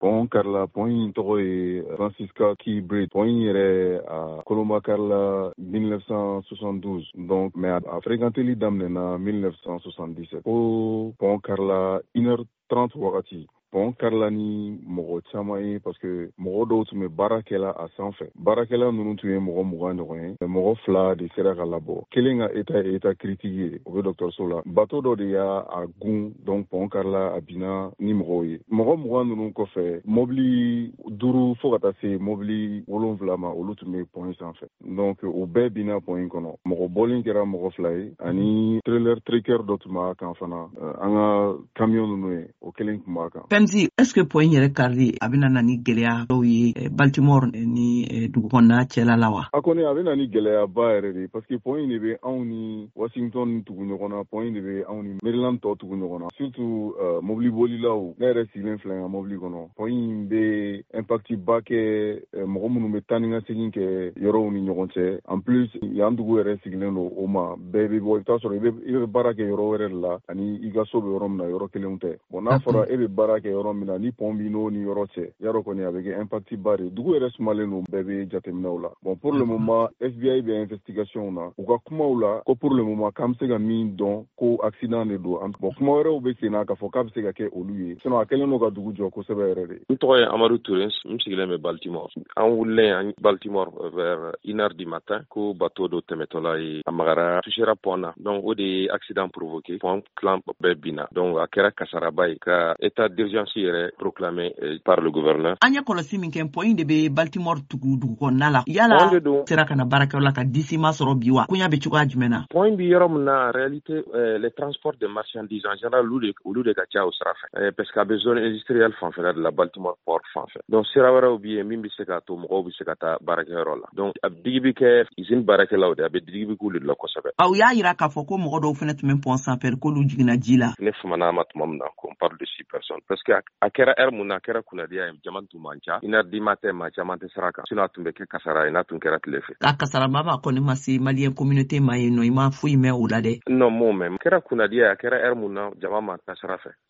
pont Karla pont in tɔgɔ ye Francisca Key Bridge. Pont in yɛrɛ a Koloma Karla 1972 donc mais a fréquenteli daminɛna 1977 ko pont Karla 1h30 wagati. Pont Karla ni mɔgɔ caman ye parce que mɔgɔ dɔw tun bɛ baara kɛla a sanfɛ. Baarakɛla ninnu tun ye mɔgɔ 20 ɲɔgɔn ye. Mɔgɔ 2 de sera ka labɔ. Kelen ka état critique ye o bɛ dɔgɔtɔrɔso la. Bateau dɔ de y'a gun donc pont Karla a binna ni mɔgɔw ye. Mɔgɔ 20 ninnu kɔfɛ mobili 5 fo ka taa se mobili 7 ma olu tun bɛ pont sanfɛ. Donc o bɛɛ binna pont in kɔnɔ. Mɔgɔ bɔlen kɛra mɔgɔ 2 ye ani trailer trekker dɔ tun b'a kan fana. An ka camion ninnu ye o kelen tun b'a kan. Est-ce que point yɛrɛ karili a bɛna na ni gɛlɛya dɔw ye Baltimore ni dugu kɔnɔna cɛla la wa? A kɔni a bɛna ni gɛlɛyaba yɛrɛ de parce que point in de bɛ anw ni Washington tugu ɲɔgɔn na, point in de bɛ anw ni Maryland tɔ tugu ɲɔgɔn na. Surtout mobili bolilaw ne yɛrɛ sigilen filɛ n ka mobili kɔnɔ. Point in bɛ impact ba kɛ mɔgɔ minnu bɛ taa ni ka segin kɛ yɔrɔw ni ɲɔgɔn cɛ. En plus yan dugu yɛrɛ sigilen don o ma bɛɛ bɛ bɔ i bɛ taa sɔrɔ i bɛ baara kɛ yɔrɔ wɛrɛ de la ani i ka so bɛ yɔrɔ min na yɔrɔ kelenw tɛ. Bon n'a fɔra e bɛ baara kɛ yɔrɔ min na ni pont b'i n'o ni yɔrɔ cɛ yarɔ kɔni a bɛ kɛ impact ba de dugu yɛrɛ sumalen don bɛɛ bɛ jateminɛw la. Bon pour le moment FBI bɛ investigation na u ka kumaw la ko pour le moment k'an bɛ se ka min dɔn ko accident de don. Bon kuma wɛrɛw bɛ sen na k'a fɔ k'a bɛ se ka kɛ olu ye sinon a kɛlen don ka dugu jɔ kosɛbɛ yɛrɛ de. N tɔgɔ ye Amadou Touré n sigilen bɛ Baltimore. An wulilen Baltimore vers 1h du matin ko bateau dɔ tɛmɛtɔla ye a magara touchera pont na donc o de ye accident provoqué pont clan bɛɛ binna donc a kɛra kasaraba ye ka état d'urgence yɛrɛ proclamé par le gouverneur. An ye kɔlɔsi min kɛ point de bɛ Baltimore tugu dugu kɔnɔna la yala sera ka na baarakɛyɔrɔ la ka disima sɔrɔ bi wa koɲa bɛ cogoya jumɛn na? Point bi yɔrɔ min na en réalité les transports de marchandises en général olu de ka ca o sira fɛ parce que a bɛ zone industrielle fanfɛla de la Baltimore port fanfɛ donc sira wɛrɛw bɛ yen min bɛ se ka to mɔgɔw bɛ se ka taa baarakɛyɔrɔ la donc a digi bɛ kɛ usine baarakɛlaw de a bɛ digi bɛ k'olu de la kosɛbɛ. Aw y'a yira k'a fɔ ko mɔgɔ dɔw fana tun bɛ pont sanfɛ k'olu jiginna ji la. Ne famana ma tuma min na qu'on parle de 6 personnes parce que a kɛra heure mun na a kɛra kunnadiya ye jama tun man ca 1h du matin maa caman tɛ sira kan sinon a tun bɛ kɛ kasara ye n'a tun kɛra tile fɛ. K'a kasaraba ma kɔni ma se malien communauté ma yen nɔ i ma foyi mɛn o la dɛ. Non m'o mɛn kɛra kunnadiya ye a kɛra heure mun na jama ma taa sira fɛ.